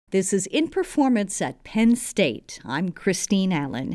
This is In Performance at Penn State. I'm Christine Allen.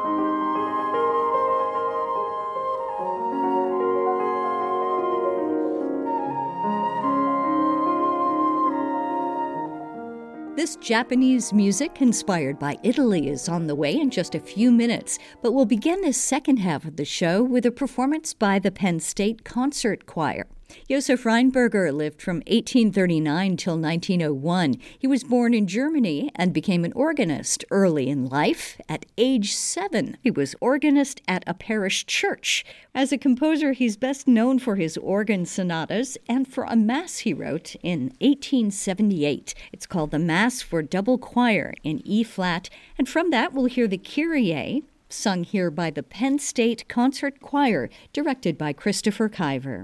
This Japanese music inspired by Italy is on the way in just a few minutes, but we'll begin this second half of the show with a performance by the Penn State Concert Choir. Josef Rheinberger lived from 1839 till 1901. He was born in Germany and became an organist early in life. At age 7, he was organist at a parish church. As a composer, he's best known for his organ sonatas and for a mass he wrote in 1878. It's called the Mass for Double Choir in E-flat, and from that we'll hear the Kyrie, sung here by the Penn State Concert Choir, directed by Christopher Kiver.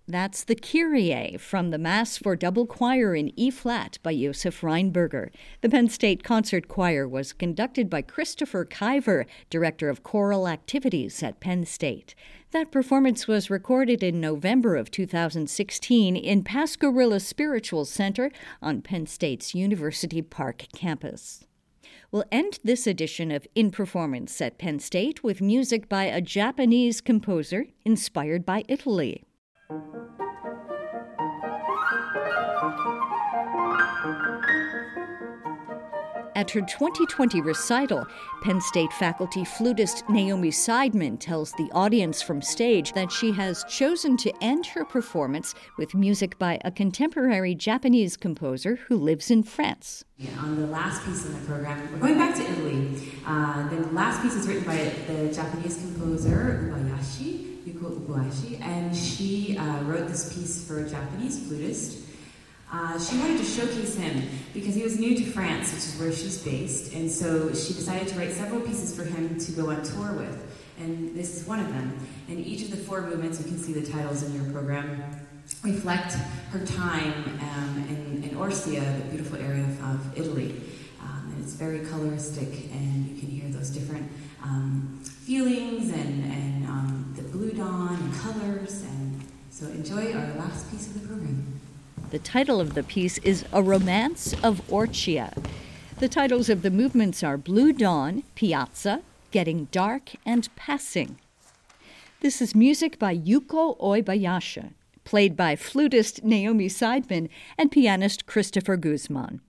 That's the Kyrie from the Mass for Double Choir in E-flat by Josef Reinberger. The Penn State Concert Choir was conducted by Christopher Kiver, Director of Choral Activities at Penn State. That performance was recorded in November of 2016 in Pascagoula Spiritual Center on Penn State's University Park campus. We'll end this edition of In Performance at Penn State with music by a Japanese composer inspired by Italy. At her 2020 recital, Penn State faculty flutist Naomi Seidman tells the audience from stage that she has chosen to end her performance with music by a contemporary Japanese composer who lives in France. On the last piece in the program, we're going back to Italy. The last piece is written by the Japanese composer Yuko Ubayashi, and she wrote this piece for a Japanese flutist. She wanted to showcase him because he was new to France, which is where she's based, and so she decided to write several pieces for him to go on tour with, and this is one of them. And each of the four movements, you can see the titles in your program, reflect her time in Orsia, the beautiful area of Italy. And it's very coloristic, and you can hear those different feelings and the blue dawn and colors. And so enjoy our last piece of the program. The title of the piece is A Romance of Orcia. The titles of the movements are Blue Dawn, Piazza, Getting Dark, and Passing. This is music by Yuko Oibayashi, played by flutist Naomi Seidman and pianist Christopher Guzman.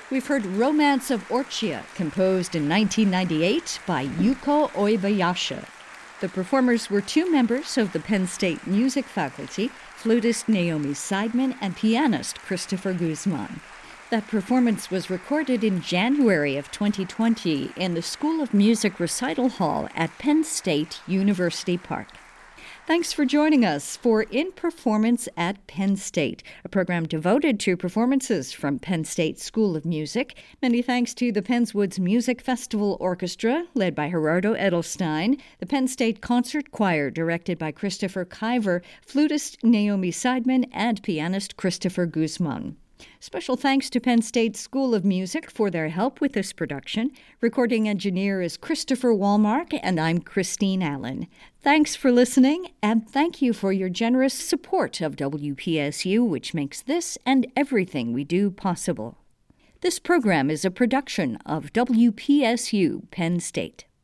We've heard Romance of Orchia, composed in 1998 by Yuko Oibayasha. The performers were two members of the Penn State music faculty, flutist Naomi Seidman and pianist Christopher Guzman. That performance was recorded in January of 2020 in the School of Music Recital Hall at Penn State University Park. Thanks for joining us for In Performance at Penn State, a program devoted to performances from Penn State School of Music. Many thanks to the Pennswoods Music Festival Orchestra, led by Gerardo Edelstein, the Penn State Concert Choir, directed by Christopher Kiver, flutist Naomi Seidman, and pianist Christopher Guzman. Special thanks to Penn State School of Music for their help with this production. Recording engineer is Christopher Wallmark, and I'm Christine Allen. Thanks for listening, and thank you for your generous support of WPSU, which makes this and everything we do possible. This program is a production of WPSU Penn State.